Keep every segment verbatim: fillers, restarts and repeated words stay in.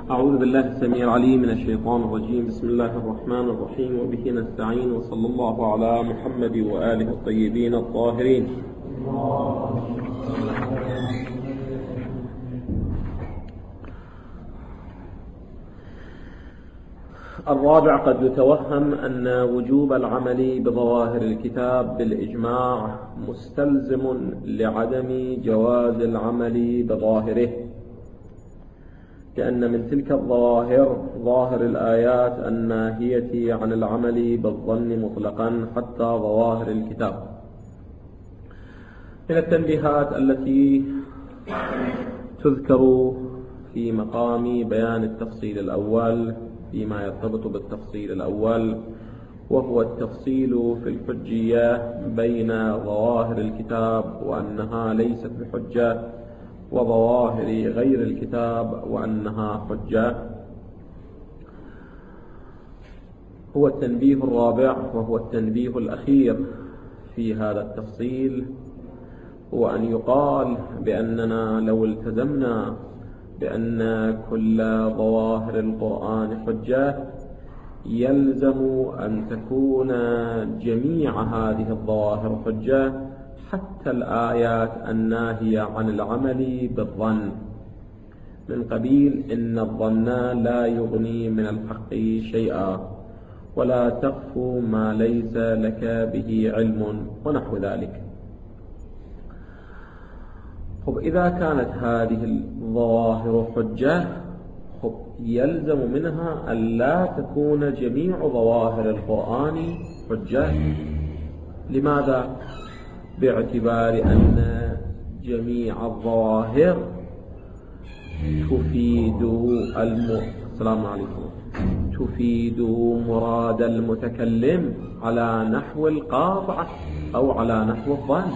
أعوذ بالله السميع العليم من الشيطان الرجيم. بسم الله الرحمن الرحيم، وبه نستعين، وصلى الله على محمد وآله الطيبين الطاهرين. الرابع: قد يتوهم أن وجوب العمل بظواهر الكتاب بالإجماع مستلزم لعدم جواز العمل بظاهره، لأن من تلك الظواهر ظاهر الآيات الناهية عن العمل بالظن مطلقا حتى ظواهر الكتاب. من التنبيهات التي تذكر في مقام بيان التفصيل الأول فيما يرتبط بالتفصيل الأول، وهو التفصيل في الحجية بين ظواهر الكتاب وأنها ليست بحجة وظواهر غير الكتاب وأنها حجة. هو التنبيه الرابع، وهو التنبيه الأخير في هذا التفصيل، هو أن يقال بأننا لو التزمنا بأن كل ظواهر القرآن حجة يلزم أن تكون جميع هذه الظواهر حجة، حتى الآيات الناهية عن العمل بالظن، من قبيل إن الظن لا يغني من الحق شيئا، ولا تقف ما ليس لك به علم، ونحو ذلك. خب إذا كانت هذه الظواهر حجة، خب يلزم منها أن لا تكون جميع ظواهر القرآن حجة. لماذا؟ باعتبار أن جميع الظواهر تفيد الم... السلام عليكم تفيد مراد المتكلم على نحو القاطع أو على نحو الظن.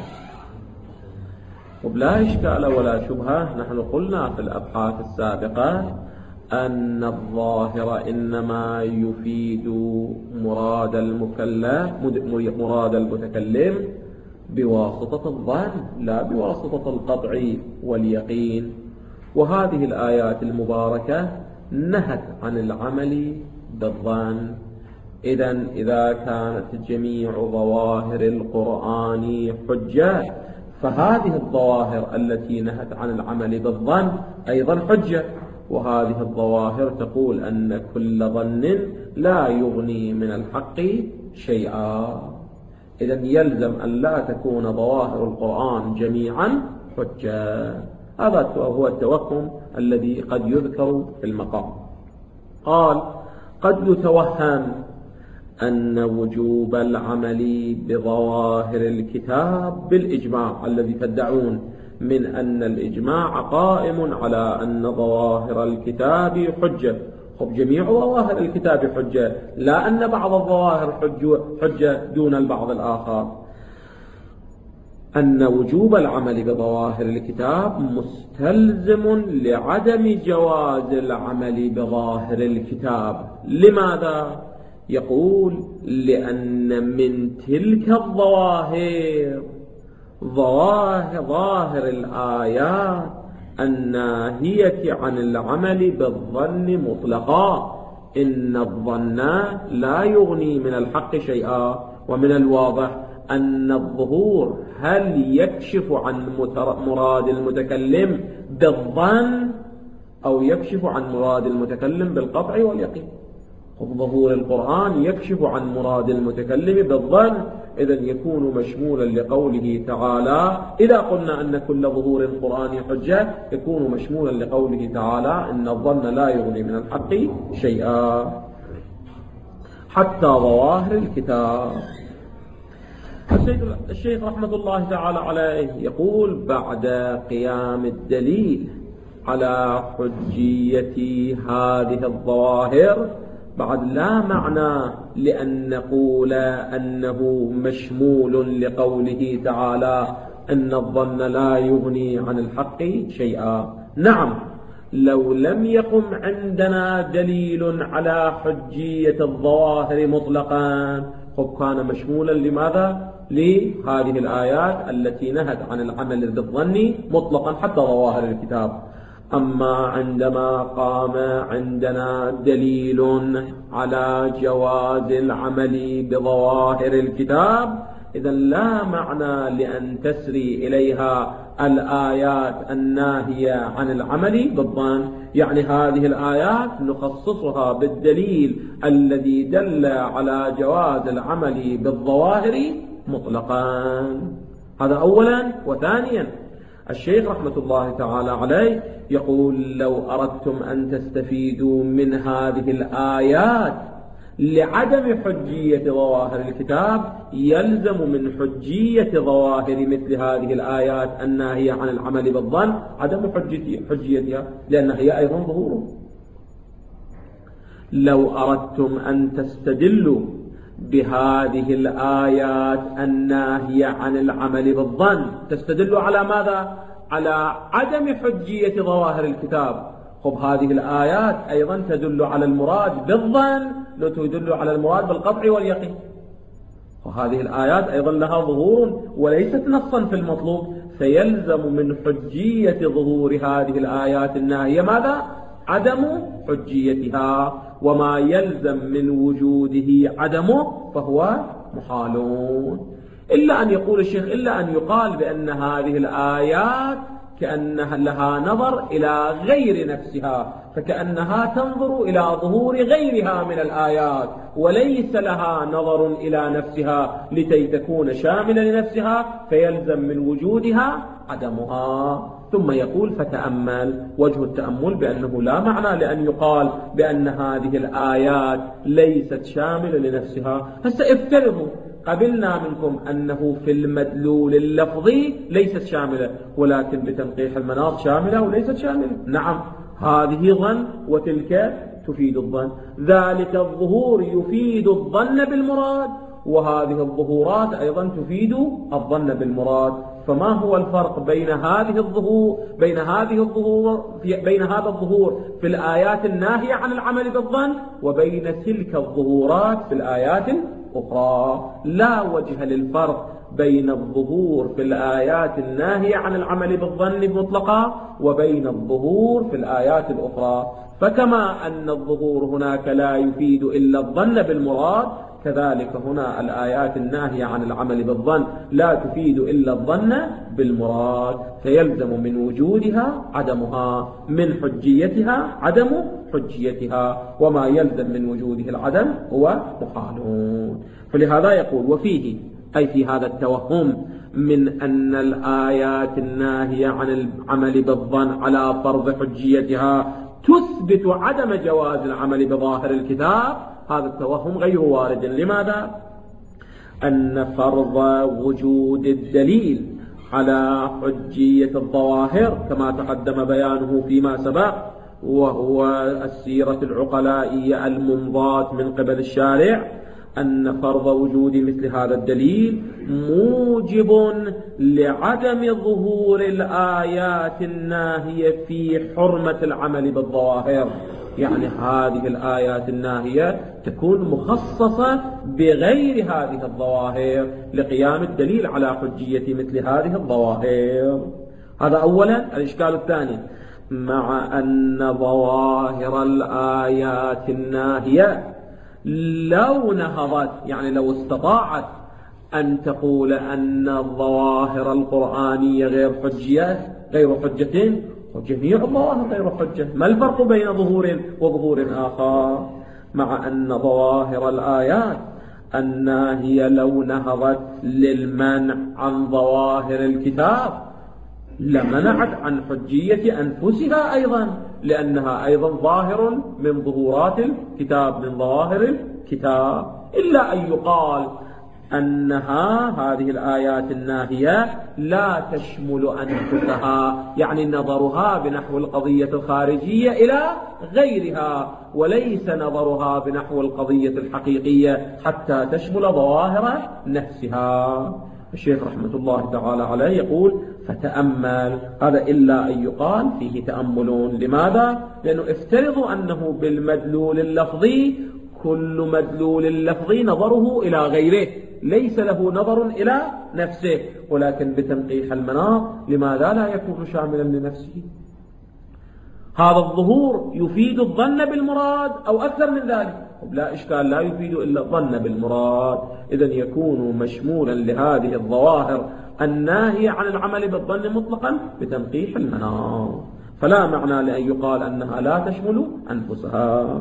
وبلا إشكال ولا شبهة، نحن قلنا في الأبحاث السابقة أن الظاهر إنما يفيد مراد المكلف مراد المتكلم بواسطة الظن، لا بواسطة القطع واليقين. وهذه الآيات المباركة نهت عن العمل بالظن. إذن إذا كانت جميع ظواهر القرآن حجة، فهذه الظواهر التي نهت عن العمل بالظن أيضا حجة. وهذه الظواهر تقول أن كل ظن لا يغني من الحق شيئا. إذن يلزم أن لا تكون ظواهر القرآن جميعا حجة. هذا هو التوهم الذي قد يذكر في المقام. قال: قد يتوهم أن وجوب العمل بظواهر الكتاب بالإجماع الذي تدعون من أن الإجماع قائم على أن ظواهر الكتاب حجة. خب جميع ظواهر الكتاب حجة، لا أن بعض الظواهر حجة دون البعض الآخر. أن وجوب العمل بظواهر الكتاب مستلزم لعدم جواز العمل بظاهر الكتاب. لماذا؟ يقول: لأن من تلك الظواهر ظواهر ظاهر الآيات الناهية عن العمل بالظن مطلقا. إن الظن لا يغني من الحق شيئا. ومن الواضح أن الظهور هل يكشف عن مراد المتكلم بالظن أو يكشف عن مراد المتكلم بالقطع واليقين. ظهور القرآن يكشف عن مراد المتكلم بالظن، إذن يكون مشمولا لقوله تعالى. إذا قلنا أن كل ظهور القرآن حجة، يكون مشمولا لقوله تعالى: إن الظن لا يغني من الحق شيئا، حتى ظواهر الكتاب. الشيخ رحمة الله تعالى عليه يقول: بعد قيام الدليل على حجية هذه الظواهر، بعد لا معنى لأن نقول أنه مشمول لقوله تعالى: أن الظن لا يغني عن الحق شيئا. نعم، لو لم يقم عندنا دليل على حجية الظواهر مطلقا، كان مشمولا لماذا؟ لهذه الآيات التي نهت عن العمل بالظن مطلقا حتى ظواهر الكتاب. أما عندما قام عندنا دليل على جواز العمل بظواهر الكتاب، إذن لا معنى لأن تسري إليها الآيات الناهية عن العمل بالظن. يعني هذه الآيات نخصصها بالدليل الذي دل على جواز العمل بالظواهر مطلقا. هذا أولا. وثانيا الشيخ رحمة الله تعالى عليه يقول: لو أردتم أن تستفيدوا من هذه الآيات لعدم حجية ظواهر الكتاب، يلزم من حجية ظواهر مثل هذه الآيات الناهية عن العمل بالظن عدم حجيتها، لأن هي أيضا ظهور. لو أردتم أن تستدلوا بهذه الآيات الناهية عن العمل بالظن، تستدلوا على ماذا؟ على عدم حجية ظواهر الكتاب. خب هذه الآيات أيضا تدل على المراد بالظن، لا تدل على المراد بالقطع واليقين. وهذه الآيات أيضا لها ظهور وليست نصا في المطلوب، فيلزم من حجية ظهور هذه الآيات الناهية ماذا؟ عدم حجيتها، وما يلزم من وجوده عدمه فهو محالون. إلا أن يقول الشيخ إلا أن يقال بأن هذه الآيات كأنها لها نظر إلى غير نفسها، فكأنها تنظر إلى ظهور غيرها من الآيات، وليس لها نظر إلى نفسها لكي تكون شاملة لنفسها، فيلزم من وجودها عدمها. ثم يقول: فتأمل. وجه التأمل بأنه لا معنى لأن يقال بأن هذه الآيات ليست شاملة لنفسها. هسه افترضوا قبلنا منكم أنه في المدلول اللفظي ليست شاملة، ولكن بتنقيح المناط شاملة وليست شاملة. نعم، هذه ظن وتلك تفيد الظن. ذلك الظهور يفيد الظن بالمراد، وهذه الظهورات أيضا تفيد الظن بالمراد. فما هو الفرق بين هذه الظهور بين هذه الظهور بين هذا الظهور في الآيات الناهية عن العمل بالظن وبين تلك الظهورات في الآيات الأخرى؟ لا وجه للفرق بين الظهور في الآيات الناهية عن العمل بالظن مطلقا وبين الظهور في الآيات الأخرى. فكما أن الظهور هناك لا يفيد إلا الظن بالمراد، كذلك هنا الآيات الناهية عن العمل بالظن لا تفيد إلا الظن بالمراد، فيلزم من وجودها عدمها، من حجيتها عدم حجيتها، وما يلزم من وجوده العدم هو محالون. فلهذا يقول: وفيه، أي في هذا التوهم من أن الآيات الناهية عن العمل بالظن على فرض حجيتها تثبت عدم جواز العمل بظاهر الكتاب، هذا التوهم غير وارد. لماذا؟ أن فرض وجود الدليل على حجية الظواهر كما تقدم بيانه فيما سبق، وهو السيرة العقلائية المنضاة من قبل الشارع، أن فرض وجود مثل هذا الدليل موجب لعدم ظهور الآيات الناهية في حرمة العمل بالظواهر. يعني هذه الآيات الناهية تكون مخصصة بغير هذه الظواهر لقيام الدليل على حجية مثل هذه الظواهر. هذا أولا. الإشكال الثاني: مع أن ظواهر الآيات الناهية لو نهضت، يعني لو استطاعت أن تقول أن الظواهر القرآنية غير حجية غير حجة، وجميع الظواهر غير حجة، ما الفرق بين ظهور وظهور آخر؟ مع أن ظواهر الآيات الناهية لو نهضت للمنع عن ظواهر الكتاب لمنعت عن حجية أنفسها أيضا، لأنها أيضا ظاهر من ظهورات الكتاب، من ظواهر الكتاب. إلا أن يقال أنها هذه الآيات الناهية لا تشمل أنفسها، يعني نظرها بنحو القضية الخارجية إلى غيرها، وليس نظرها بنحو القضية الحقيقية حتى تشمل ظواهر نفسها. الشيخ رحمة الله تعالى عليه يقول: فتأمل. هذا إلا أن يقال فيه تأملون. لماذا؟ لأنه افترضوا أنه بالمدلول اللفظي كل مدلول اللفظي نظره إلى غيره، ليس له نظر إلى نفسه، ولكن بتنقيح المناط لماذا لا يكون شاملا لنفسه؟ هذا الظهور يفيد الظن بالمراد أو أكثر من ذلك؟ لا إشكال، لا يفيد إلا الظن بالمراد. إذن يكون مشمولا لهذه الظواهر الناهية عن العمل بالظن مطلقا بتنقيح المناط، فلا معنى لأن يقال أنها لا تشمل أنفسها.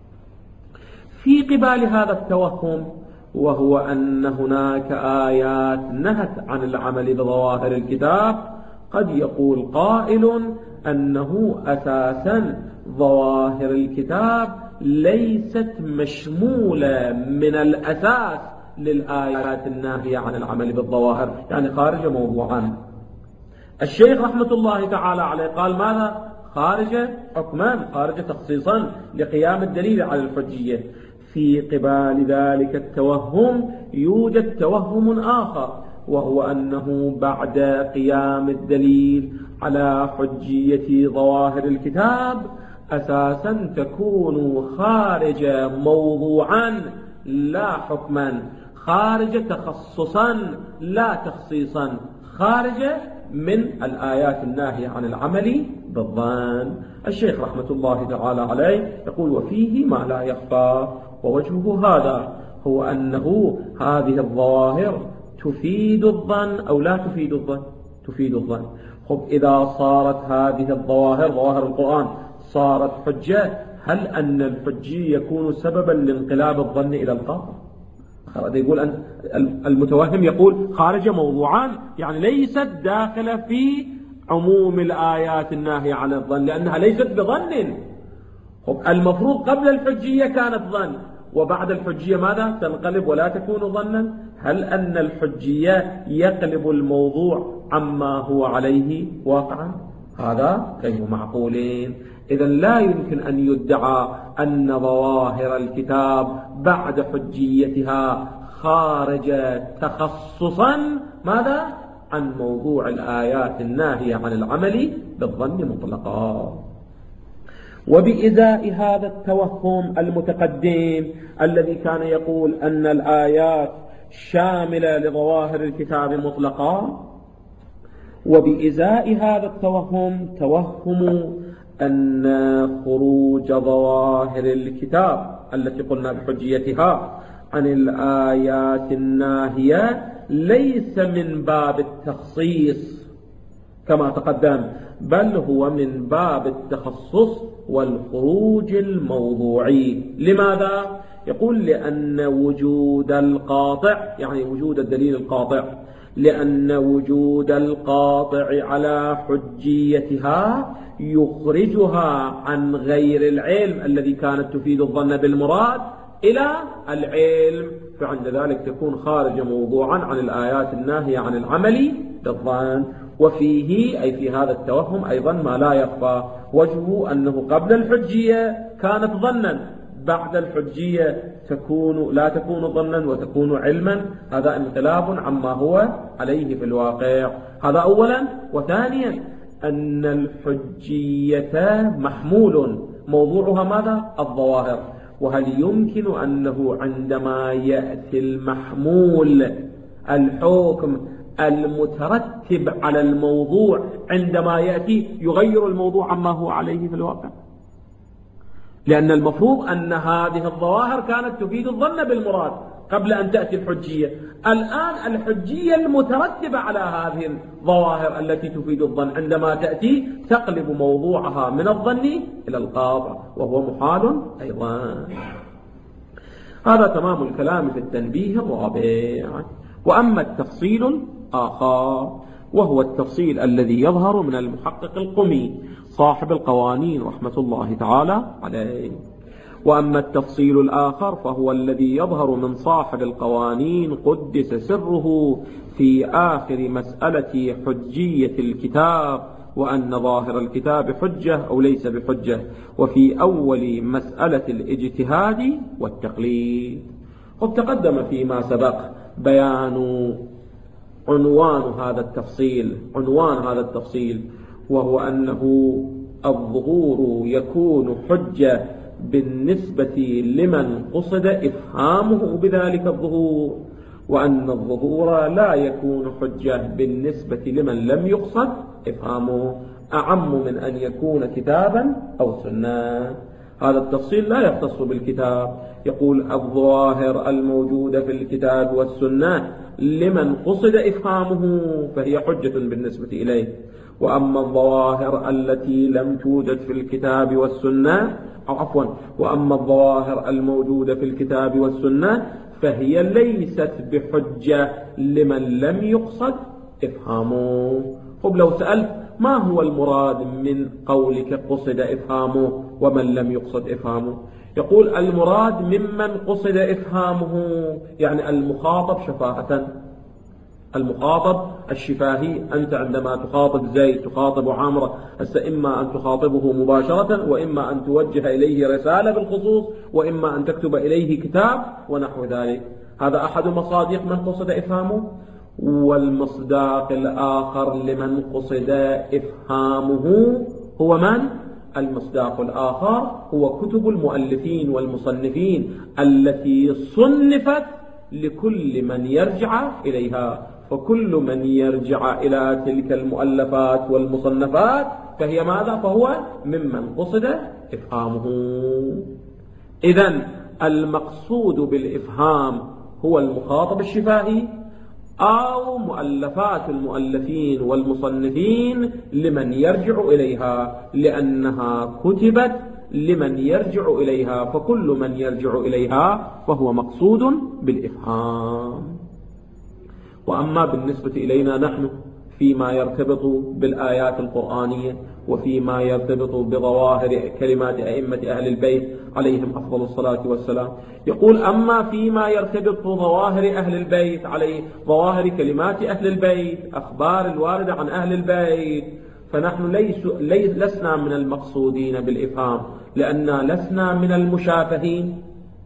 في قبال هذا التوهم، وهو أن هناك آيات نهت عن العمل بظواهر الكتاب، قد يقول قائل أنه أساسا ظواهر الكتاب ليست مشمولة من الأساس للآيات الناهية عن العمل بالظواهر، يعني خارج موضوعا. الشيخ رحمة الله تعالى عليه قال ماذا؟ خارج حكما، خارج تخصيصا لقيام الدليل على الحجية. في قبال ذلك التوهم يوجد توهم آخر، وهو أنه بعد قيام الدليل على حجية ظواهر الكتاب أساسا تكون خارج موضوعا لا حكما، خارج تخصصا لا تخصيصا، خارج من الآيات الناهية عن العمل بالظن. الشيخ رحمة الله تعالى عليه يقول وفيه ما لا يخفى، ووجهه هذا هو أنه هذه الظواهر تفيد الظن أو لا تفيد الظن؟ تفيد الظن. خب إذا صارت هذه الظواهر، ظواهر القرآن، صارت حجة، هل أن الحجي يكون سببا لانقلاب الظن إلى القاطع؟ يقول أن المتوهم يقول خارج موضوعان، يعني ليست داخلة في عموم الآيات الناهية عن الظن، لأنها ليست بظن. المفروض قبل الحجية كانت ظن، وبعد الحجية ماذا؟ تنقلب ولا تكون ظنا. هل أن الحجية يقلب الموضوع عما هو عليه واقعا؟ هذا غير معقولين. إذن لا يمكن أن يدعى أن ظواهر الكتاب بعد حجيتها خارج تخصصا ماذا؟ عن موضوع الآيات الناهية عن العمل بالظن مطلقا. وبإزاء هذا التوهم المتقدم الذي كان يقول أن الآيات شاملة لظواهر الكتاب مطلقا، وبإزاء هذا التوهم توهم أن خروج ظواهر الكتاب التي قلنا بحجيتها عن الآيات الناهية ليس من باب التخصيص كما تقدم، بل هو من باب التخصص والخروج الموضوعي. لماذا؟ يقول لأن وجود القاطع، يعني وجود الدليل القاطع، لأن وجود القاطع على حجيتها يخرجها عن غير العلم الذي كانت تفيد الظن بالمراد إلى العلم، فعند ذلك تكون خارج موضوعا عن الآيات الناهية عن العمل بالظن. وفيه أي في هذا التوهم أيضا ما لا يخفى، وجهه أنه قبل الحجية كانت ظنا، بعد الحجية تكون لا تكون ظنا وتكون علما. هذا انقلاب عما هو عليه في الواقع. هذا أولا. وثانيا أن الحجية محمول، موضوعها ماذا؟ الظواهر. وهل يمكن أنه عندما يأتي المحمول الحكم المترتب على الموضوع عندما يأتي يغير الموضوع عما هو عليه في الواقع؟ لأن المفروض أن هذه الظواهر كانت تفيد الظن بالمراد قبل أن تأتي الحجية. الآن الحجية المترتبة على هذه الظواهر التي تفيد الظن عندما تأتي تقلب موضوعها من الظن إلى القاطع، وهو محال أيضا. هذا تمام الكلام في التنبيه الرابع. وأما التفصيل الآخر وهو التفصيل الذي يظهر من المحقق القمي صاحب القوانين رحمة الله تعالى عليه. وأما التفصيل الآخر فهو الذي يظهر من صاحب القوانين قدس سره في آخر مسألة حجية الكتاب، وأن ظاهر الكتاب حجة أو ليس بحجة، وفي أول مسألة الاجتهاد والتقليد. قد تقدم فيما سبق بيان عنوان هذا التفصيل، عنوان هذا التفصيل وهو أنه الظهور يكون حجة بالنسبة لمن قصد إفهامه بذلك الظهور، وأن الظهور لا يكون حجة بالنسبة لمن لم يقصد إفهامه. أعم من أن يكون كتابا أو سنة. هذا التفصيل لا يختص بالكتاب. يقول الظواهر الموجودة في الكتاب والسنة لمن قصد إفهامه فهي حجة بالنسبة إليه، وأما الظواهر التي لم توجد في الكتاب والسنة أو عفوا وأما الظواهر الموجودة في الكتاب والسنة فهي ليست بحجة لمن لم يقصد إفهامه. طب لو سألت ما هو المراد من قولك قصد إفهامه ومن لم يقصد إفهامه؟ يقول المراد ممن قصد إفهامه يعني المخاطب شفاهة، المخاطب الشفاهي. أنت عندما تخاطب زيد تخاطب عمرو، هسه إما أن تخاطبه مباشرة وإما أن توجه إليه رسالة بالخصوص وإما أن تكتب إليه كتاب ونحو ذلك. هذا أحد مصادق من قصد إفهامه. والمصداق الآخر لمن قصد إفهامه هو من؟ المصداق الآخر هو كتب المؤلفين والمصنفين التي صنفت لكل من يرجع إليها، فكل من يرجع إلى تلك المؤلفات والمصنفات فهي ماذا؟ فهو ممن قصد إفهامه. إذن المقصود بالإفهام هو المخاطب الشفاهي أو مؤلفات المؤلفين والمصنفين لمن يرجع إليها، لأنها كتبت لمن يرجع إليها، فكل من يرجع إليها فهو مقصود بالإفهام. وأما بالنسبة إلينا نحن فيما يرتبط بالآيات القرآنية وفيما يرتبط بظواهر كلمات أئمة أهل البيت عليهم أفضل الصلاة والسلام، يقول أما فيما يرتبط بظواهر أهل البيت عليه ظواهر كلمات أهل البيت أخبار الواردة عن أهل البيت فنحن ليس ليس لسنا من المقصودين بالإفهام، لأننا لسنا من المشافهين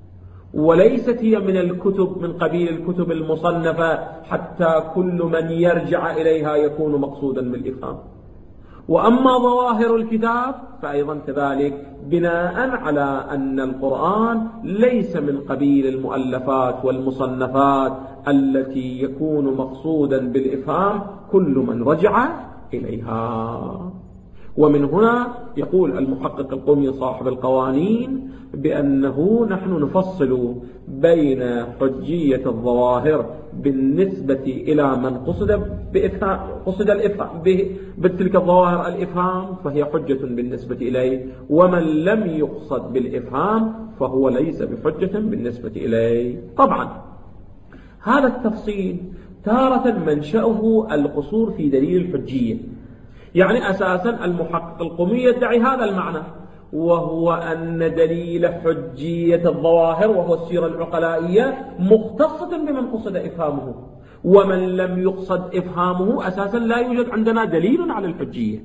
وليست هي من الكتب من قبيل الكتب المصنفة حتى كل من يرجع إليها يكون مقصودا بالإفهام. وأما ظواهر الكتاب فأيضا كذلك بناء على أن القرآن ليس من قبيل المؤلفات والمصنفات التي يكون مقصودا بالإفهام كل من رجع إليها. ومن هنا يقول المحقق القمي صاحب القوانين بأنه نحن نفصل بين حجية الظواهر بالنسبة إلى من قصد بإفهام قصد الإفهام بتلك الظواهر الإفهام فهي حجة بالنسبة إليه، ومن لم يقصد بالإفهام فهو ليس بحجة بالنسبة إليه. طبعا هذا التفصيل تارة منشأه القصور في دليل الحجية، يعني أساسا المحقق القمي يدعي هذا المعنى، وهو أن دليل حجية الظواهر وهو السيرة العقلائية مختصة بمن قصد إفهامه، ومن لم يقصد إفهامه أساسا لا يوجد عندنا دليل على الحجية.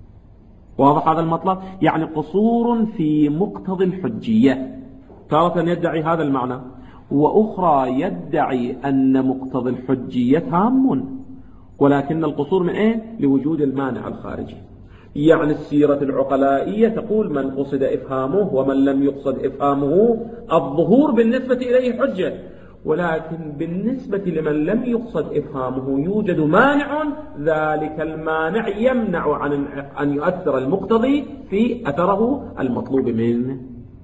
واضح هذا المطلب؟ يعني قصور في مقتضى الحجية، تارة يدعي هذا المعنى وأخرى يدعي أن مقتضى الحجية تام، ولكن القصور من أين؟ لوجود المانع الخارجي. يعني السيرة العقلائية تقول من قصد إفهامه ومن لم يقصد إفهامه الظهور بالنسبة إليه حجة، ولكن بالنسبة لمن لم يقصد إفهامه يوجد مانع، ذلك المانع يمنع عن أن يؤثر المقتضي في أثره المطلوب منه.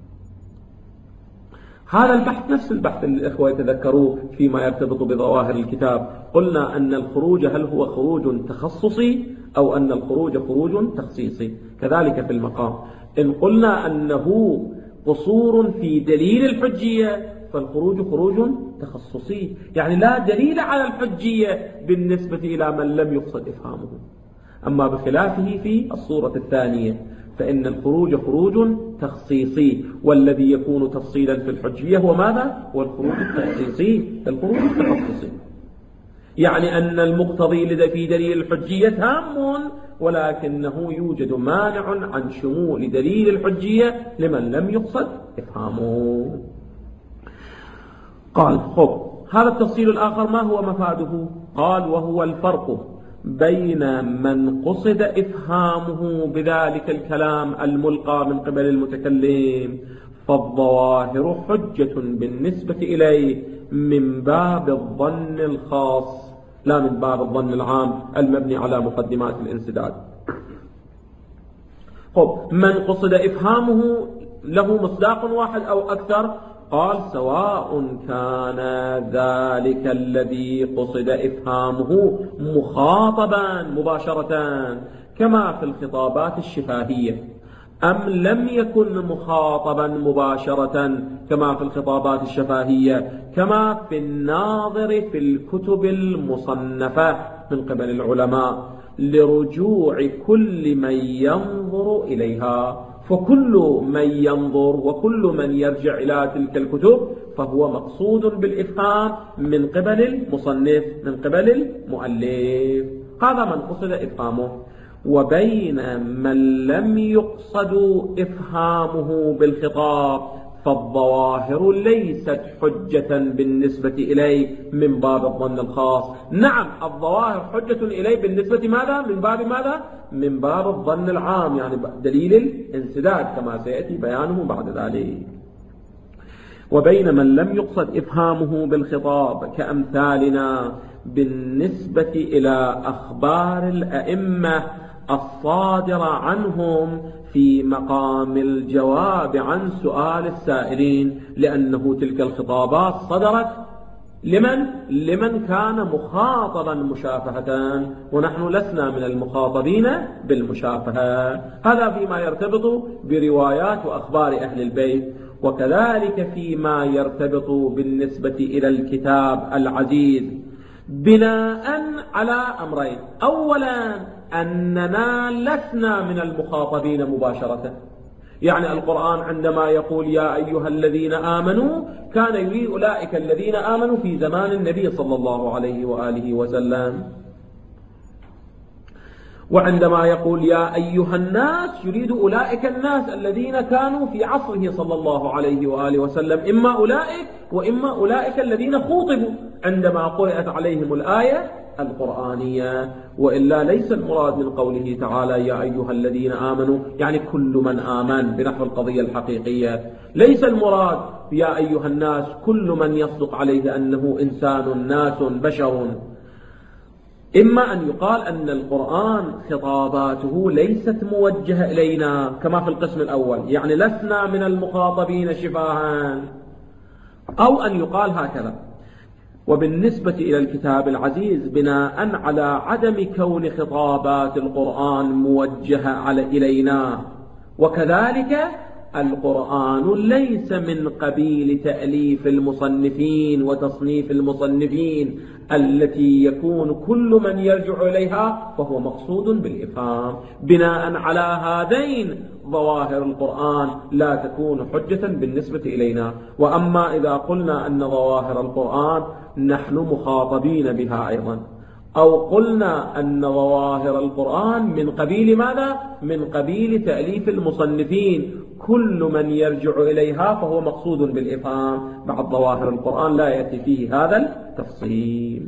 هذا البحث نفس البحث اللي الإخوة يتذكروه فيما يرتبط بظواهر الكتاب. قلنا أن الخروج هل هو خروج تخصصي أو أن الخروج خروج تخصيصي، كذلك في المقام إن قلنا أنه قصور في دليل الحجية فالخروج خروج تخصصي، يعني لا دليل على الحجية بالنسبة إلى من لم يقصد إفهامه. أما بخلافه في الصورة الثانية فإن الخروج خروج تخصيصي، والذي يكون تفصيلا في الحجية هو ماذا؟ هو الخروج التخصيصي الخروج التخصصي، يعني أن المقتضي لدى في دليل الحجية تام، ولكنه يوجد مانع عن شمول دليل الحجية لمن لم يقصد إفهامه. قال خب هذا التفصيل الآخر ما هو مفاده؟ قال وهو الفرق بين من قصد إفهامه بذلك الكلام الملقى من قبل المتكلم فالظواهر حجة بالنسبة إليه من باب الظن الخاص لا من باب الظن العام المبني على مقدمات الانسداد. خب من قصد إفهامه له مصداق واحد أو أكثر؟ قال سواء كان ذلك الذي قصد إفهامه مخاطبا مباشرة كما في الخطابات الشفاهية، أم لم يكن مخاطبا مباشرة كما في الخطابات الشفاهية، كما في الناظر في الكتب المصنفة من قبل العلماء لرجوع كل من ينظر إليها. فكل من ينظر وكل من يرجع إلى تلك الكتب فهو مقصود بالإفهام من قبل المصنف من قبل المؤلف، هذا من قصد إفهامه. وبين من لم يقصد إفهامه بالخطاب فالظواهر ليست حجة بالنسبة إليه من باب الظن الخاص. نعم الظواهر حجة إليه بالنسبة ماذا؟ من باب ماذا؟ من باب الظن العام، يعني دليل الانسداد كما سيأتي بيانه بعد ذلك. وبين من لم يقصد إفهامه بالخطاب كأمثالنا بالنسبة إلى أخبار الأئمة الصادرة عنهم في مقام الجواب عن سؤال السائلين، لأنه تلك الخطابات صدرت لمن؟ لمن كان مخاطبا مشافهة، ونحن لسنا من المخاطبين بالمشافهة. هذا فيما يرتبط بروايات وأخبار أهل البيت. وكذلك فيما يرتبط بالنسبة إلى الكتاب العزيز بناء على أمرين: أولا أننا لسنا من المخاطبين مباشرة، يعني القرآن عندما يقول يا أيها الذين آمنوا كان يريد أولئك الذين آمنوا في زمان النبي صلى الله عليه وآله وسلم، وعندما يقول يا أيها الناس يريد أولئك الناس الذين كانوا في عصره صلى الله عليه وآله وسلم، إما أولئك وإما أولئك الذين خوطبوا عندما قرأت عليهم الآية القرآنية. وإلا ليس المراد من قوله تعالى يا أيها الذين آمنوا يعني كل من آمن بنحو القضية الحقيقية، ليس المراد يا أيها الناس كل من يصدق عليه أنه إنسان ناس بشر. إما أن يقال أن القرآن خطاباته ليست موجهة إلينا كما في القسم الأول، يعني لسنا من المخاطبين شفاها، أو أن يقال هكذا: وبالنسبة إلى الكتاب العزيز بناء على عدم كون خطابات القرآن موجهة على إلينا، وكذلك القرآن ليس من قبيل تأليف المصنفين وتصنيف المصنفين التي يكون كل من يرجع إليها فهو مقصود بالإفهام. بناء على هذين ظواهر القرآن لا تكون حجة بالنسبة إلينا. وأما إذا قلنا أن ظواهر القرآن نحن مخاطبين بها أيضا، أو قلنا أن ظواهر القرآن من قبيل ماذا؟ من قبيل تأليف المصنفين، كل من يرجع إليها فهو مقصود بالإفهام. بعد ظواهر القرآن لا يأتي فيه هذا التفصيل.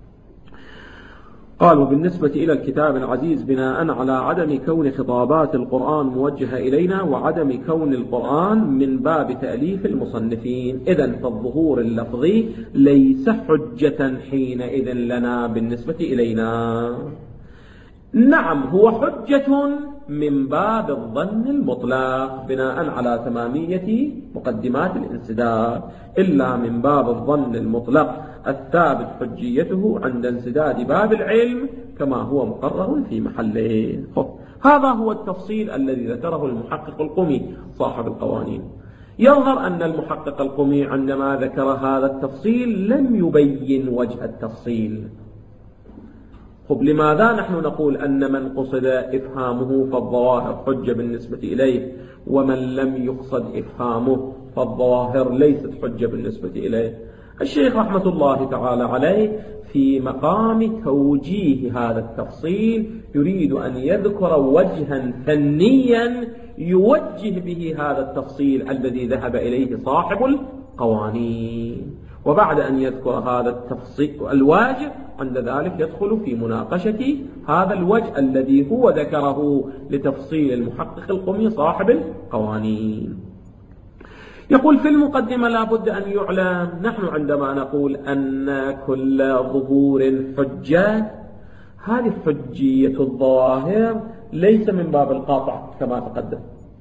قالوا بالنسبة إلى الكتاب العزيز بناء على عدم كون خطابات القرآن موجهة إلينا وعدم كون القرآن من باب تأليف المصنفين، إذن فالظهور اللفظي ليس حجة حينئذ لنا بالنسبة إلينا. نعم هو حجة من باب الظن المطلق بناء على تمامية مقدمات الانسداد، إلا من باب الظن المطلق الثابت حجيته عند انسداد باب العلم كما هو مقرر في محله. هذا هو التفصيل الذي ذكره المحقق القمي صاحب القوانين. يظهر أن المحقق القمي عندما ذكر هذا التفصيل لم يبين وجه التفصيل. خب لماذا نحن نقول أن من قصد إفهامه فالظواهر حجة بالنسبة إليه، ومن لم يقصد إفهامه فالظواهر ليست حجة بالنسبة إليه؟ الشيخ رحمة الله تعالى عليه في مقام توجيه هذا التفصيل يريد أن يذكر وجها فنيا يوجه به هذا التفصيل الذي ذهب إليه صاحب القوانين. وبعد أن يذكر هذا التفصيل الواجب عند ذلك يدخل في مناقشة هذا الوجه الذي هو ذكره لتفصيل المحقق القمي صاحب القوانين. يقول في المقدمة لا بد أن يعلم، نحن عندما نقول أن كل ظهور حجة، هذه حجية الظواهر ليس من باب القاطع كما تقدم،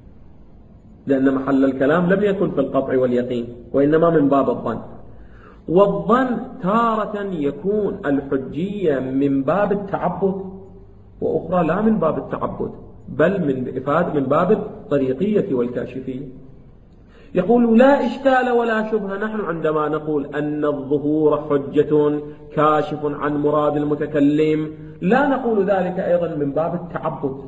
لأن محل الكلام لم يكن في القطع واليقين وإنما من باب الظن. والظن تارة يكون الحجية من باب التعبد، وأخرى لا من باب التعبد بل من إفادة من باب الطريقية والكاشفية. يقول لا إشكال ولا شبهة نحن عندما نقول أن الظهور حجة كاشف عن مراد المتكلم، لا نقول ذلك أيضا من باب التعبد،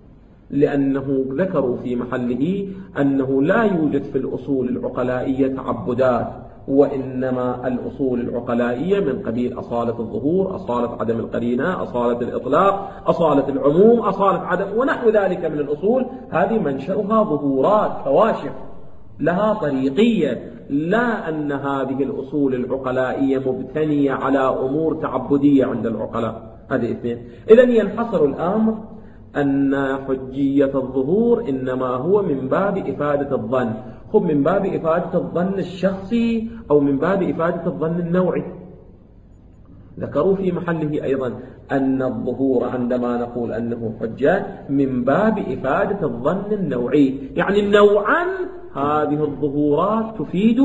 لأنه ذكروا في محله أنه لا يوجد في الأصول العقلائية تعبدات، وإنما الأصول العقلائية من قبيل أصالة الظهور، أصالة عدم القرينة، أصالة الإطلاق، أصالة العموم، أصالة عدم ونحو ذلك من الأصول. هذه منشأها ظهورات كواشف لها طريقية، لا أن هذه الأصول العقلائية مبتنية على أمور تعبدية عند العقلاء. هذه اثنين. إذن ينحصر الأمر أن حجية الظهور إنما هو من باب إفادة الظن، خب من باب إفادة الظن الشخصي أو من باب إفادة الظن النوعي. ذكروا في محله أيضا أن الظهور عندما نقول أنه حجة من باب إفادة الظن النوعي، يعني نوعا هذه الظهورات تفيد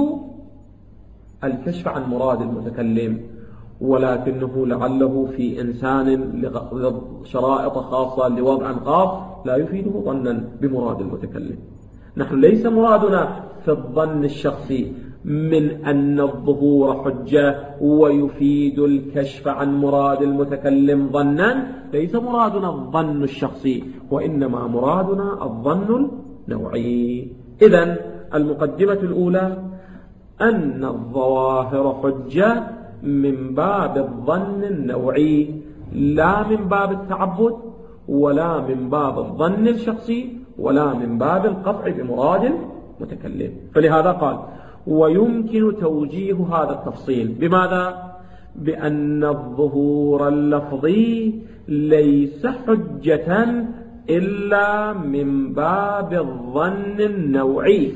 الكشف عن مراد المتكلم، ولكنه لعله في إنسان شرائط خاصة لوضع خاص لا يفيده ظنا بمراد المتكلم. نحن ليس مرادنا في الظن الشخصي من أن الظهور حجة ويفيد الكشف عن مراد المتكلم ظنا، ليس مرادنا الظن الشخصي، وإنما مرادنا الظن النوعي. إذن المقدمة الأولى أن الظواهر حجة من باب الظن النوعي، لا من باب التعبد ولا من باب الظن الشخصي ولا من باب القطع بمراد المتكلم. فلهذا قال ويمكن توجيه هذا التفصيل بماذا؟ بأن الظهور اللفظي ليس حجة إلا من باب الظن النوعي،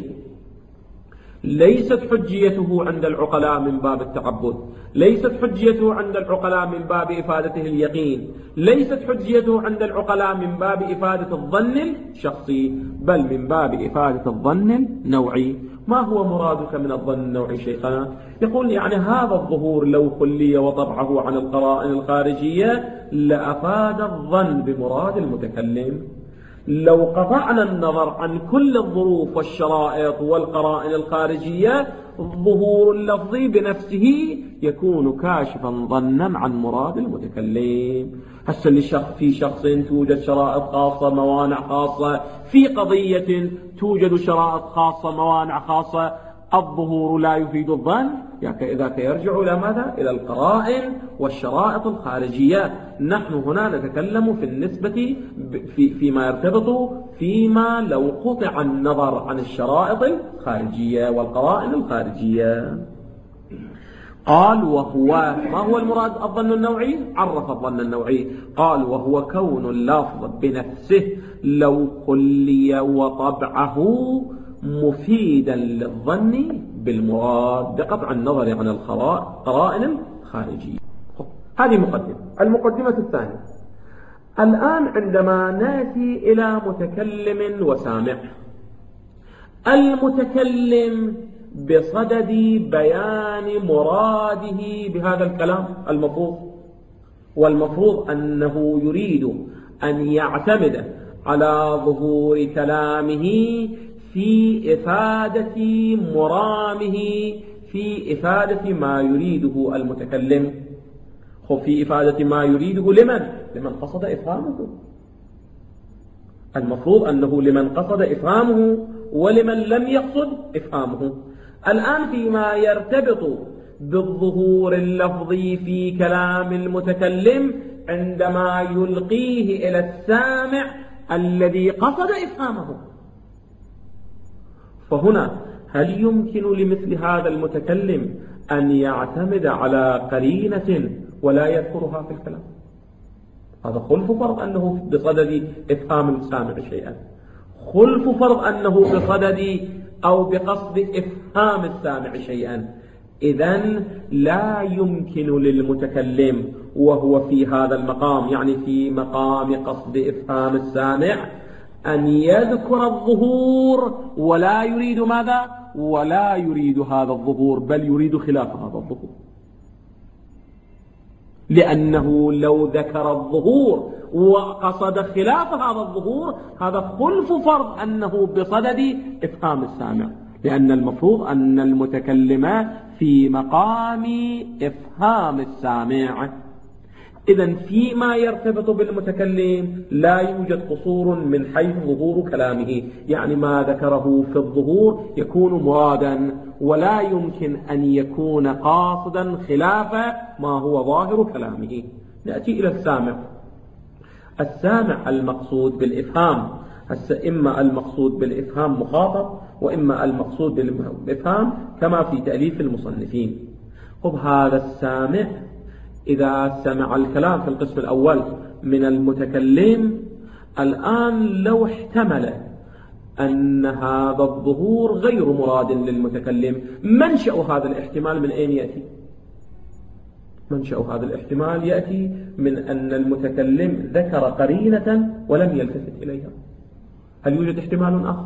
ليست حجيته عند العقلاء من باب التعبد، ليست حجيته عند العقلاء من باب إفادته اليقين، ليست حجيته عند العقلاء من باب إفادة الظن الشخصي، بل من باب إفادة الظن النوعي. ما هو مرادك من الظن النوعي شيخنا؟ يقول يعني هذا الظهور لو خلي وطبعه عن القرائن الخارجية لأفاد الظن بمراد المتكلم. لو قطعنا النظر عن كل الظروف والشرائط والقرائن الخارجية، الظهور اللفظي بنفسه يكون كاشفا ظنا عن مراد المتكلم. هسه في شخص توجد شرائط خاصة موانع خاصة، في قضية توجد شرائط خاصة موانع خاصة، الظهور لا يفيد الظن، إذا يرجع إلى ماذا؟ إلى القرائن والشرائط الخارجية. نحن هنا نتكلم في النسبة في فيما يرتبط فيما لو قطع النظر عن الشرائط الخارجية والقرائن الخارجية. قال وهو ما هو المراد الظن النوعي؟ عرف الظن النوعي قال وهو كون اللفظ بنفسه لو خلي وطبعه مفيدا للظن بالمراد بقطع النظر عن القرائن الخارجية. هذه مقدمة. المقدمة الثانية، الآن عندما نأتي إلى متكلم وسامع، المتكلم بصدد بيان مراده بهذا الكلام المفروض، والمفروض أنه يريد أن يعتمد على ظهور كلامه في إفادة مرامه، في إفادة ما يريده المتكلم، في إفادة ما يريده لمن؟ لمن قصد إفهامه. المفروض أنه لمن قصد إفهامه ولمن لم يقصد إفهامه. الآن فيما يرتبط بالظهور اللفظي في كلام المتكلم عندما يلقيه إلى السامع الذي قصد إفهامه، فهنا هل يمكن لمثل هذا المتكلم أن يعتمد على قرينة ولا يذكرها في الكلام؟ هذا خلف فرض أنه بصدد إفهام السامع شيئا، خلف فرض أنه بصدد أو بقصد إفهام السامع شيئا. إذن لا يمكن للمتكلم وهو في هذا المقام، يعني في مقام قصد إفهام السامع، أن يذكر الظهور ولا يريد ماذا؟ ولا يريد هذا الظهور، بل يريد خلاف هذا الظهور، لأنه لو ذكر الظهور وقصد خلاف هذا الظهور هذا خلف فرض أنه بصدد إفهام السامع، لأن المفروض أن المتكلم في مقام إفهام السامع. إذن فيما يرتبط بالمتكلم لا يوجد قصور من حيث ظهور كلامه، يعني ما ذكره في الظهور يكون مرادا ولا يمكن أن يكون قاصدا خلاف ما هو ظاهر كلامه. نأتي إلى السامع. السامع المقصود بالإفهام، إما المقصود بالإفهام مخاطب وإما المقصود بالإفهام كما في تأليف المصنفين. طب هذا السامع إذا سمع الكلام في القسم الأول من المتكلم، الآن لو احتمل أن هذا الظهور غير مراد للمتكلم، منشأ هذا الاحتمال من أين يأتي؟ منشأ هذا الاحتمال يأتي من أن المتكلم ذكر قرينة ولم يلتفت إليها. هل يوجد احتمال آخر؟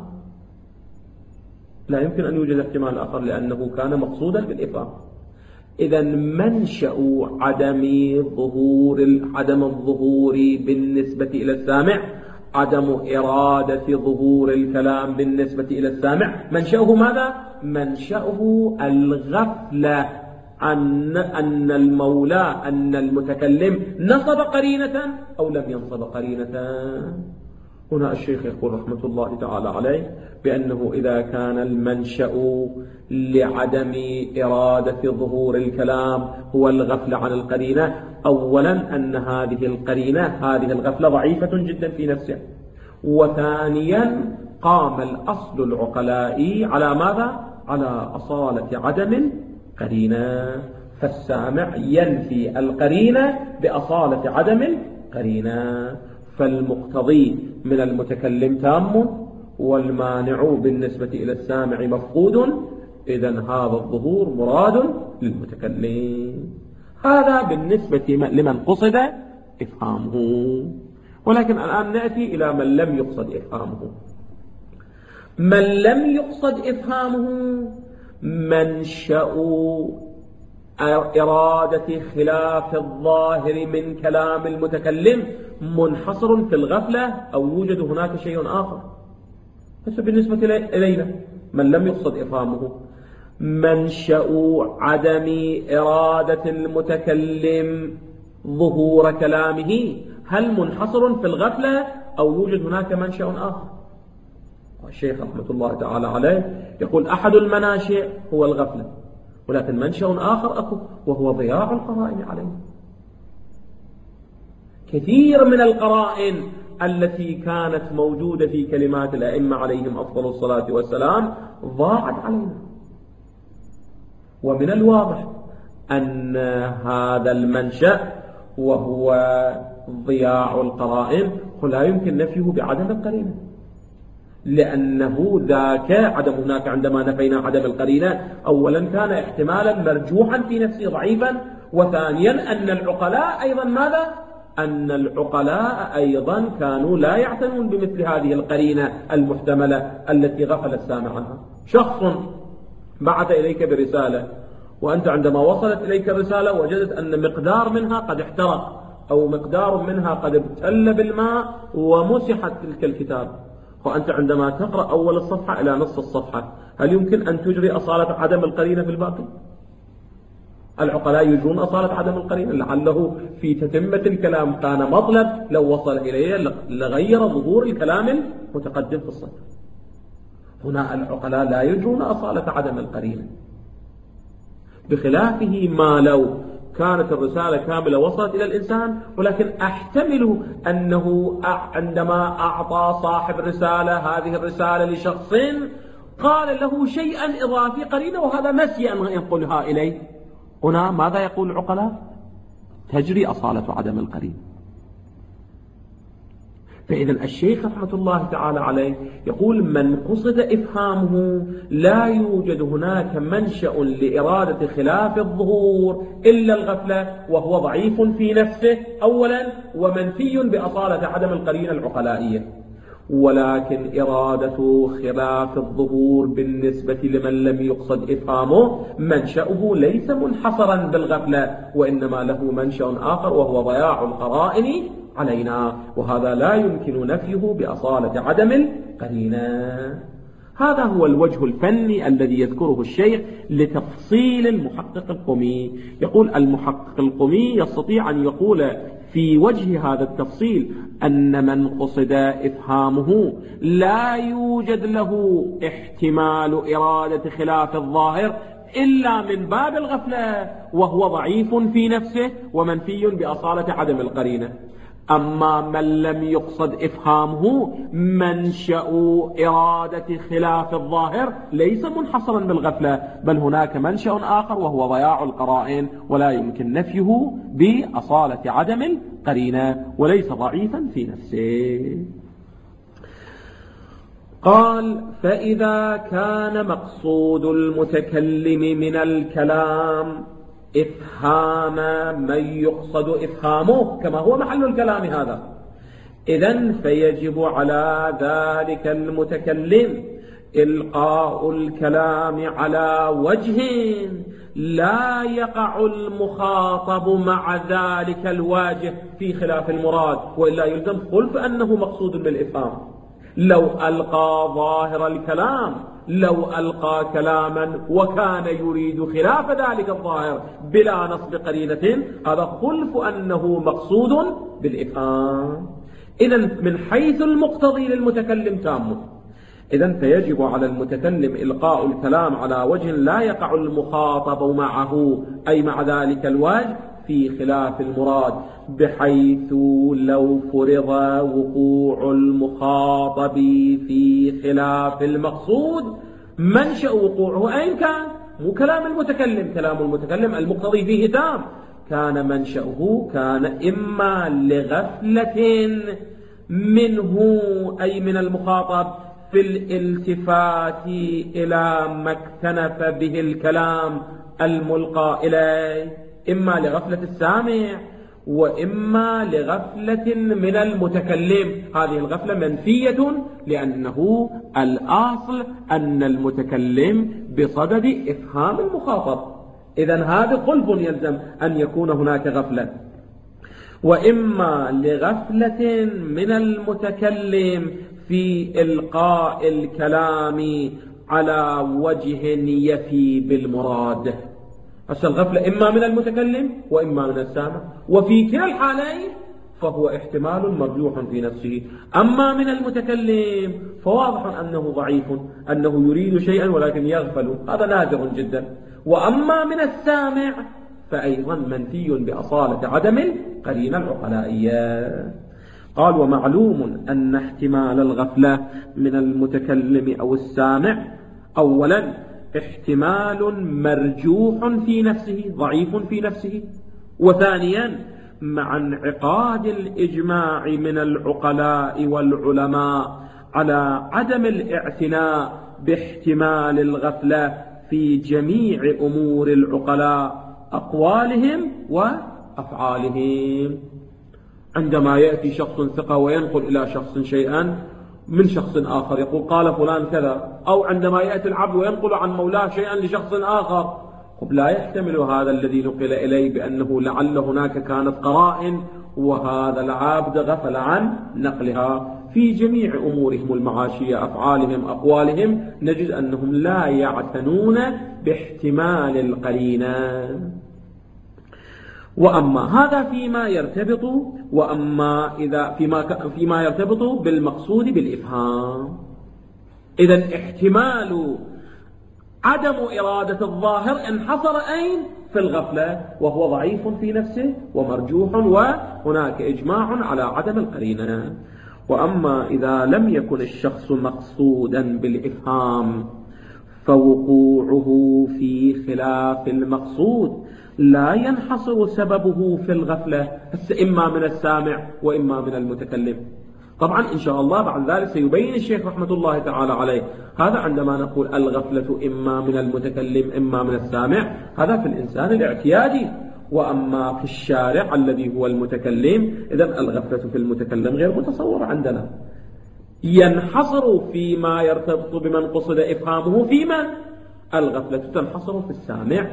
لا يمكن أن يوجد احتمال آخر، لأنه كان مقصودا بالإفهام. إذن منشأ عدم ظهور عدم الظهور بالنسبة إلى السامع، عدم إرادة ظهور الكلام بالنسبة إلى السامع، منشأه ماذا؟ منشأه الغفلة عن أن المولى أن المتكلم نصب قرينة أو لم ينصب قرينة. هنا الشيخ يقول رحمة الله تعالى عليه بأنه إذا كان المنشأ لعدم إرادة ظهور الكلام هو الغفلة عن القرينة، أولا أن هذه القرينة هذه الغفلة ضعيفة جدا في نفسها، وثانيا قام الأصل العقلائي على ماذا؟ على أصالة عدم القرينة، فالسامع ينفي القرينة بأصالة عدم القرينة، فالمقتضي من المتكلم تام والمانع بالنسبة إلى السامع مفقود، إذن هذا الظهور مراد للمتكلم. هذا بالنسبة لمن قصد إفهامه. ولكن الآن نأتي إلى من لم يقصد إفهامه. من لم يقصد إفهامه منشأ إرادة خلاف الظاهر من كلام المتكلم منحصر في الغفلة أو يوجد هناك شيء آخر؟ بس بالنسبة إلينا من لم يقصد إفهامه منشأ عدم إرادة المتكلم ظهور كلامه هل منحصر في الغفلة أو يوجد هناك منشأ آخر؟ الشيخ رحمة الله تعالى عليه يقول أحد المناشئ هو الغفلة، ولكن منشأ آخر أكو وهو ضياع القرائن عليه. كثير من القرائن التي كانت موجودة في كلمات الأئمة عليهم أفضل الصلاة والسلام ضاعت علينا، ومن الواضح أن هذا المنشأ وهو ضياع القرائن لا يمكن نفيه بعدم القرينة، لأنه ذاك عدم هناك عندما نفينا عدم القرينة أولا كان احتمالا مرجوحا في نفسه ضعيفا، وثانيا أن العقلاء أيضا ماذا؟ أن العقلاء أيضا كانوا لا يعتنون بمثل هذه القرينة المحتملة التي غفل السامع عنها. شخص بعث إليك برسالة، وأنت عندما وصلت إليك الرسالة وجدت أن مقدار منها قد احترق أو مقدار منها قد ابتل بالماء ومسحت تلك الكتاب، وأنت عندما تقرأ أول الصفحة إلى نصف الصفحة هل يمكن أن تجري أصالة عدم القرينة في الباقي؟ العقلاء يجرون أصالة عدم القرينة، لعله في تتمة الكلام كان مطلب لو وصل إليه لغير ظهور الكلام المتقدم في الصدر. هنا العقلاء لا يجرون أصالة عدم القرينة، بخلافه ما لو كانت الرسالة كاملة وصلت إلى الإنسان، ولكن أحتمل أنه عندما أعطى صاحب الرسالة هذه الرسالة لشخص قال له شيئا إضافي قرينة وهذا نسي أن ينقلها إليه. هنا ماذا يقول العقلاء؟ تجري أصالة عدم القرينة. فإذا الشيخ رحمة الله تعالى عليه يقول من قصد إفهامه لا يوجد هناك منشأ لإرادة خلاف الظهور إلا الغفلة، وهو ضعيف في نفسه أولا ومنفي بأصالة عدم القرينة العقلائية. ولكن إرادة خلاف الظهور بالنسبة لمن لم يقصد إفهامه منشأه ليس منحصرا بالغفلة، وإنما له منشأ آخر وهو ضياع القرائن علينا، وهذا لا يمكن نفيه بأصالة عدم القرينة. هذا هو الوجه الفني الذي يذكره الشيخ لتفصيل المحقق القمي. يقول المحقق القمي يستطيع أن يقول في وجه هذا التفصيل أن من قصد إفهامه لا يوجد له احتمال إرادة خلاف الظاهر إلا من باب الغفلة، وهو ضعيف في نفسه ومنفي بأصالة عدم القرينة. أما من لم يقصد إفهامه منشأ إرادة خلاف الظاهر ليس منحصرا بالغفلة، بل هناك منشأ آخر وهو ضياع القرائن، ولا يمكن نفيه بأصالة عدم القرينة، وليس ضعيفا في نفسه. قال فإذا كان مقصود المتكلم من الكلام إفهام من يقصد إفهامه كما هو محل الكلام هذا، إذن فيجب على ذلك المتكلم إلقاء الكلام على وجه لا يقع المخاطب مع ذلك الواجه في خلاف المراد، وإلا يلزم خلف أنه مقصود بالإفهام. لو ألقى ظاهر الكلام، لو ألقى كلاما وكان يريد خلاف ذلك الظاهر بلا نصب قرينة، هذا خلف أنه مقصود بالإفهام. إذن من حيث المقتضي للمتكلم تامه، إذن فيجب على المتكلم إلقاء الكلام على وجه لا يقع المخاطب معه، أي مع ذلك الوجه في خلاف المراد، بحيث لو فرض وقوع المخاطب في خلاف المقصود منشأ وقوعه أين كان؟ مو كلام المتكلم، كلام المتكلم المقتضي فيه تام، كان منشأه كان إما لغفلة منه أي من المخاطب في الالتفات إلى ما اكتنف به الكلام الملقى إليه، إما لغفلة السامع وإما لغفلة من المتكلم. هذه الغفلة منفية لأنه الأصل أن المتكلم بصدد إفهام المخاطب، إذن هذا خلف يلزم أن يكون هناك غفلة. وإما لغفلة من المتكلم في إلقاء الكلام على وجه يفي بالمراد. هسه الغفلة إما من المتكلم وإما من السامع، وفي كلا الحالين فهو احتمال مرجوح في نفسه. أما من المتكلم فواضح أنه ضعيف، أنه يريد شيئا ولكن يغفل، هذا نادر جدا. وأما من السامع فأيضا منفي بأصالة عدم القرينة العقلائية. قال ومعلوم أن احتمال الغفلة من المتكلم أو السامع أولا احتمال مرجوح في نفسه ضعيف في نفسه، وثانيا مع انعقاد الإجماع من العقلاء والعلماء على عدم الاعتناء باحتمال الغفلة في جميع أمور العقلاء أقوالهم وأفعالهم. عندما يأتي شخص ثقة وينقل إلى شخص شيئا من شخص آخر يقول قال فلان كذا، أو عندما يأتي العبد وينقل عن مولاه شيئا لشخص آخر، لا يحتمل هذا الذي نقل إليه بأنه لعل هناك كانت قرائن وهذا العبد غفل عن نقلها. في جميع أمورهم المعاشية أفعالهم أقوالهم نجد أنهم لا يعتنون باحتمال القرينة. وأما هذا فيما يرتبط وأما إذا فيما فيما يرتبط بالمقصود بالإفهام. إذن احتمال عدم إرادة الظاهر انحصر أين؟ في الغفلة، وهو ضعيف في نفسه ومرجوح، وهناك إجماع على عدم القرينة. وأما إذا لم يكن الشخص مقصودا بالإفهام فوقوعه في خلاف المقصود لا ينحصر سببه في الغفلة، إما من السامع وإما من المتكلم. طبعا إن شاء الله بعد ذلك سيبين الشيخ رحمة الله تعالى عليه هذا عندما نقول الغفلة إما من المتكلم إما من السامع، هذا في الإنسان الاعتيادي. وأما في الشارع الذي هو المتكلم، إذن الغفلة في المتكلم غير متصورة عندنا، ينحصر فيما يرتبط بمن قصد إفهامه في من؟ الغفلة تنحصر في السامع.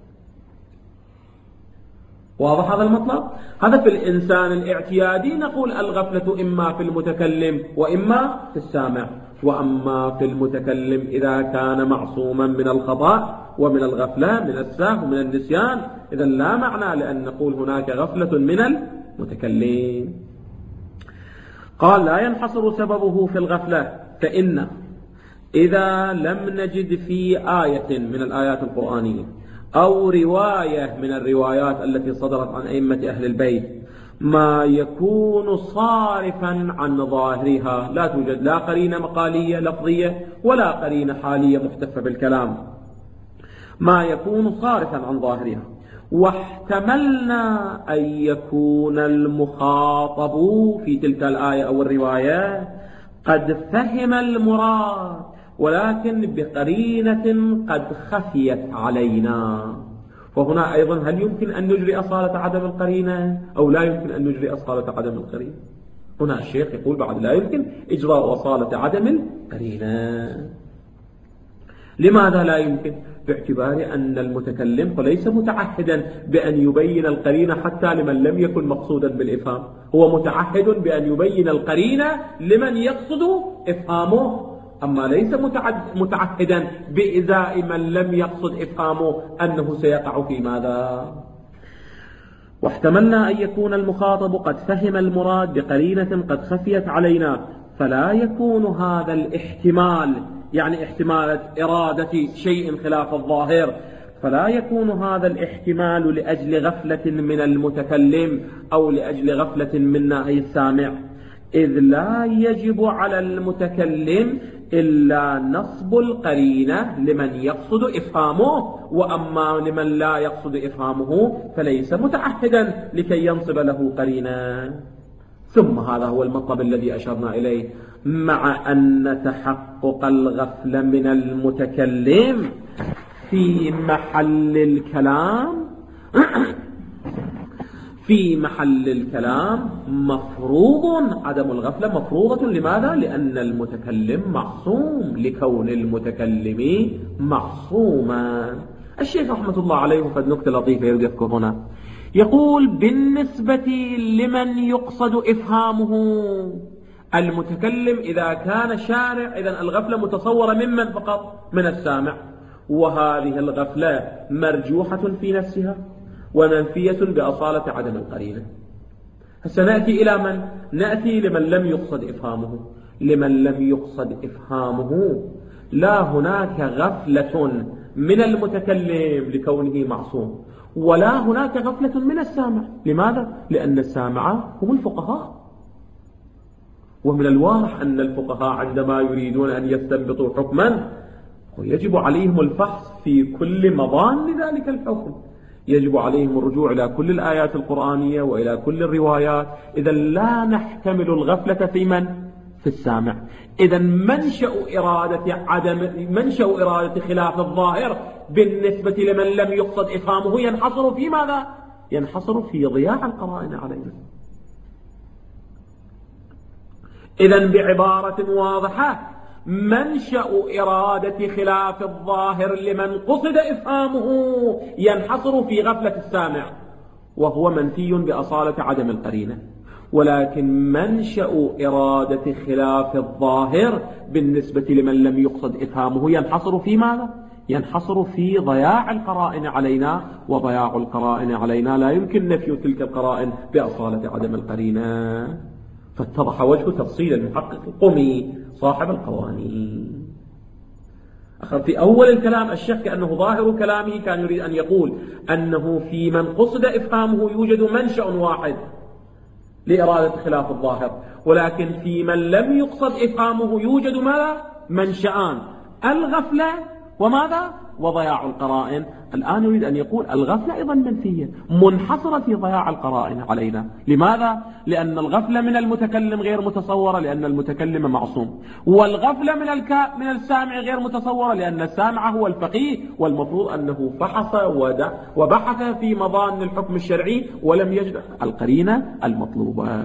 واضح هذا المطلب؟ هذا في الإنسان الاعتيادي نقول الغفلة إما في المتكلم وإما في السامع. وأما في المتكلم إذا كان معصوما من الخطأ ومن الغفلة من السهو ومن النسيان، إذا لا معنى لأن نقول هناك غفلة من المتكلم. قال لا ينحصر سببه في الغفلة، فإن إذا لم نجد في آية من الآيات القرآنية أو رواية من الروايات التي صدرت عن أئمة أهل البيت ما يكون صارفا عن ظاهرها، لا توجد لا قرينة مقالية لفظية ولا قرينة حالية محتفة بالكلام، ما يكون صارفا عن ظاهرها، واحتملنا أن يكون المخاطب في تلك الآية أو الرواية قد فهم المراد ولكن بقرينة قد خفيت علينا. وهنا أيضا هل يمكن أن نجري أصالة عدم القرينة أو لا يمكن أن نجري أصالة عدم القرينة؟ هنا الشيخ يقول بعد لا يمكن إجراء أصالة عدم القرينة. لماذا لا يمكن؟ باعتبار أن المتكلم وليس متعهدا بأن يبين القرينة حتى لمن لم يكن مقصودا بالإفهام، هو متعهد بأن يبين القرينة لمن يقصد إفهامه، أما ليس متعهدا بإزاء من لم يقصد إفهامه أنه سيقع في ماذا. واحتملنا أن يكون المخاطب قد فهم المراد بقرينة قد خفيت علينا، فلا يكون هذا الاحتمال يعني احتمال إرادة شيء خلاف الظاهر، فلا يكون هذا الاحتمال لأجل غفلة من المتكلم أو لأجل غفلة منا أي السامع، إذ لا يجب على المتكلم إلا نصب القرينة لمن يقصد إفهامه، وأما لمن لا يقصد إفهامه فليس متعهدا لكي ينصب له قرينة. ثم هذا هو المطلب الذي أشرنا إليه، مع أن تحقق الغفلة من المتكلم في محل الكلام في محل الكلام مفروض، عدم الغفلة مفروضة. لماذا؟ لأن المتكلم معصوم، لكون المتكلم معصوما. الشيخ رحمة الله عليه قد نكتة لطيفة يريد يذكر هنا، يقول بالنسبة لمن يقصد إفهامه المتكلم إذا كان شارع، إذن الغفلة متصورة ممن فقط؟ من السامع، وهذه الغفلة مرجوحة في نفسها ومنفية بأصالة عدم القرينة. سنأتي إلى من؟ نأتي لمن لم يقصد إفهامه. لمن لم يقصد إفهامه لا هناك غفلة من المتكلم لكونه معصوم، ولا هناك غفلة من السامع. لماذا؟ لأن السامع هم الفقهاء، ومن الواضح أن الفقهاء عندما يريدون أن يستنبطوا حكما ويجب عليهم الفحص في كل مضان ذلك الحكم، يجب عليهم الرجوع إلى كل الآيات القرآنية وإلى كل الروايات. إذا لا نحتمل الغفلة في من؟ في السامع. إذا منشأ إرادة عدم منشأ إرادة خلاف الظاهر بالنسبة لمن لم يقصد إفهامه ينحصر في ماذا؟ ينحصر في ضياع القرائن علينا. إذا بعبارة واضحة، منشأ إرادة خلاف الظاهر لمن قصد إفهامه ينحصر في غفلة السامع، وهو منفي بأصالة عدم القرينة. ولكن منشأ إرادة خلاف الظاهر بالنسبة لمن لم يقصد إفهامه ينحصر في ماذا؟ ينحصر في ضياع القرائن علينا، وضياع القرائن علينا لا يمكن نفي تلك القرائن بأصالة عدم القرينة. فاتضح وجه تفصيل المحقق القمي صاحب القوانين. أخذ في أول الكلام الشيخ كأنه ظاهر كلامه كان يريد أن يقول أنه في من قصد إفهامه يوجد منشأ واحد لإرادة خلاف الظاهر، ولكن في من لم يقصد إفهامه يوجد ماذا؟ منشآن، الغفلة وماذا؟ وضياع القرائن. الآن يريد أن يقول الغفلة أيضا منفية منحصرة في ضياع القرائن علينا. لماذا؟ لأن الغفلة من المتكلم غير متصورة لأن المتكلم معصوم، والغفلة من الكا من السامع غير متصورة لأن السامع هو الفقيه، والمفروض أنه فحص وبحث في مظان الحكم الشرعي ولم يجد القرينة المطلوبة.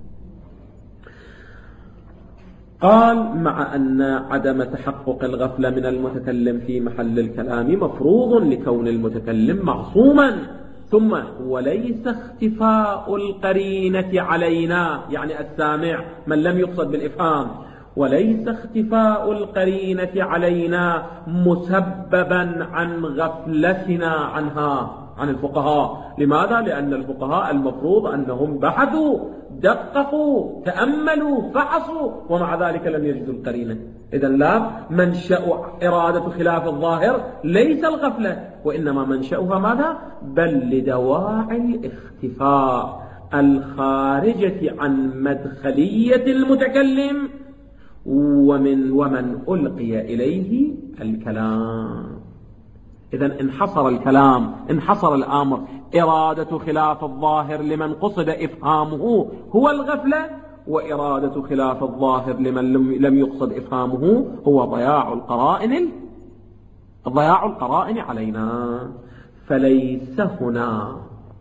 قال مع أن عدم تحقق الغفلة من المتكلم في محل الكلام مفروض لكون المتكلم معصوما، ثم وليس اختفاء القرينة علينا، يعني السامع من لم يقصد بالإفهام، وليس اختفاء القرينة علينا مسببا عن غفلتنا عنها عن الفقهاء. لماذا؟ لأن الفقهاء المفروض أنهم بحثوا دققوا تأملوا فحصوا ومع ذلك لم يجدوا القرينة. إذن لا منشأ إرادة خلاف الظاهر ليس الغفلة، وإنما منشأها ماذا؟ بل لدواعي الاختفاء الخارجة عن مدخلية المتكلم ومن ومن ألقي إليه الكلام. إذن انحصر الكلام انحصر الأمر إرادة خلاف الظاهر لمن قصد إفهامه هو الغفلة، وإرادة خلاف الظاهر لمن لم يقصد إفهامه هو ضياع القرائن ضياع القرائن علينا. فليس هنا،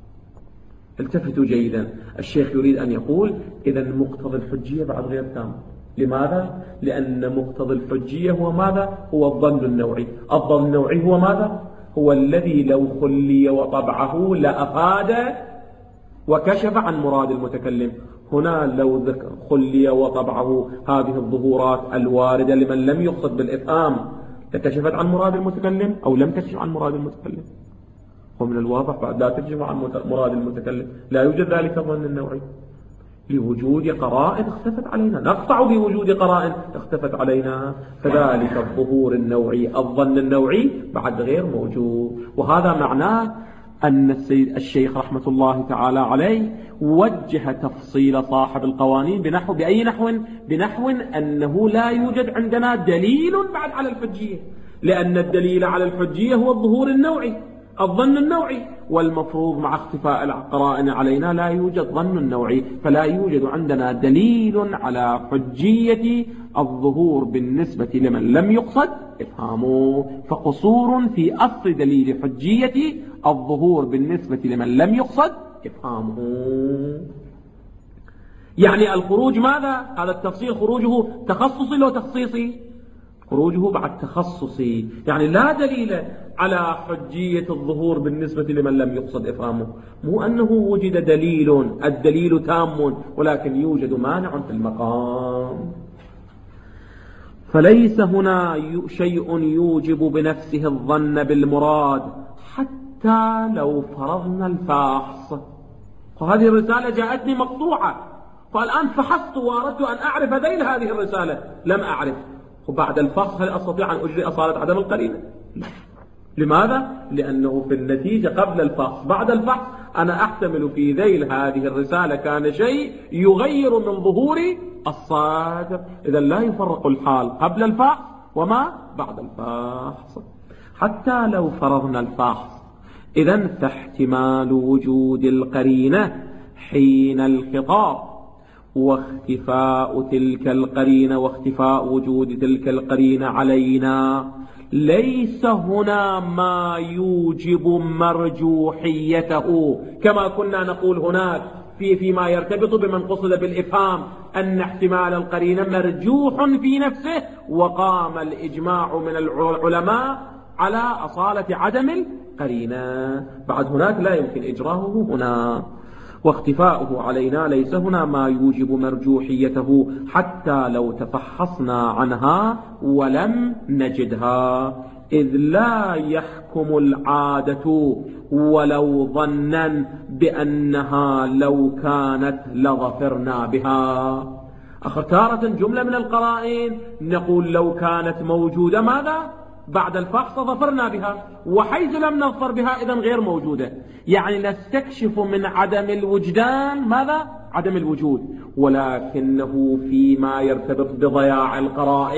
التفتوا جيدا، الشيخ يريد أن يقول إذن مقتضى الحجية بعد غير تام. لماذا؟ لأن مقتضى الحجية هو ماذا؟ هو الظن النوعي. الظن النوعي هو ماذا؟ هو الذي لو خلي وطبعه لأفاد وكشف عن مراد المتكلم. هنا لو خلي وطبعه هذه الظهورات الواردة لمن لم يقصد بالإفهام لكشفت عن مراد المتكلم أو لم تكشف عن مراد المتكلم؟ ومن الواضح بعد لا تكشف عن مراد المتكلم، لا يوجد ذلك الظن النوعي لوجود قرائن اختفت علينا، نقطع بوجود قرائن اختفت علينا، فذلك الظهور النوعي الظن النوعي بعد غير موجود. وهذا معناه أن السيد الشيخ رحمة الله تعالى عليه وجه تفصيل صاحب القوانين بنحو بأي نحو بنحو أنه لا يوجد عندنا دليل بعد على الحجية، لأن الدليل على الحجية هو الظهور النوعي الظن النوعي، والمفروض مع اختفاء القرائن علينا لا يوجد ظن النوعي، فلا يوجد عندنا دليل على حجية الظهور بالنسبة لمن لم يقصد إفهامه. فقصور في أصل دليل حجية الظهور بالنسبة لمن لم يقصد إفهامه. يعني الخروج ماذا؟ هذا التفصيل خروجه تخصصي لو تخصيصي؟ خروجه بعد تخصصي، يعني لا دليل على حجية الظهور بالنسبة لمن لم يقصد إفهامه. مو أنه وجد دليل الدليل تام ولكن يوجد مانع في المقام. فليس هنا شيء يوجب بنفسه الظن بالمراد حتى لو فرضنا الفحص. وهذه الرسالة جاءتني مقطوعة، فالآن فحصت وأردت أن أعرف ذيل هذه الرسالة لم أعرف، وبعد الفحص هل أستطيع أن أجري أصالة عدم القرينة؟ لماذا؟ لأنه في النتيجة قبل الفحص بعد الفحص أنا أحتمل في ذيل هذه الرسالة كان شيء يغير من ظهور الصادق. إذا لا يفرق الحال قبل الفحص وما بعد الفحص. حتى لو فرضنا الفحص إذن فاحتمال وجود القرينة حين الخطاب واختفاء تلك القرينة واختفاء وجود تلك القرينة علينا ليس هنا ما يوجب مرجوحيته، كما كنا نقول هناك في فيما يرتبط بمن قصد بالإفهام أن احتمال القرينة مرجوح في نفسه، وقام الإجماع من العلماء على أصالة عدم القرينة. بعد هناك لا يمكن إجراؤه هنا. واختفاؤه علينا ليس هنا ما يوجب مرجوحيته حتى لو تفحصنا عنها ولم نجدها، إذ لا يحكم العادة ولو ظنا بأنها لو كانت لظفرنا بها. آخر تارة جملة من القرائن نقول لو كانت موجودة ماذا؟ بعد الفحص ظفرنا بها، وحيث لم نظفر بها إذن غير موجودة، يعني نستكشف من عدم الوجدان ماذا؟ عدم الوجود. ولكنه فيما يرتبط بضياع القرائن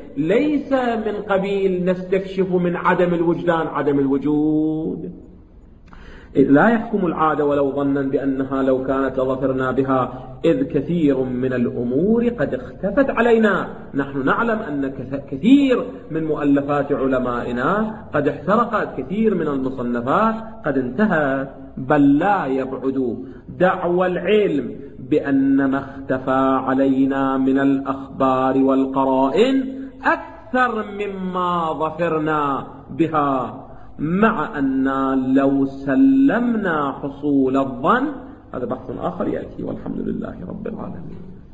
ليس من قبيل نستكشف من عدم الوجدان عدم الوجود. لا يحكم العادة ولو ظنا بأنها لو كانت لظفرنا بها، إذ كثير من الأمور قد اختفت علينا. نحن نعلم أن كثير من مؤلفات علمائنا قد احترقت، كثير من المصنفات قد انتهت. بل لا يبعد دعوى العلم بأن ما اختفى علينا من الأخبار والقرائن أكثر مما ظفرنا بها، مع أن لو سلمنا حصول الظن. هذا بحث آخر يأتي، والحمد لله رب العالمين.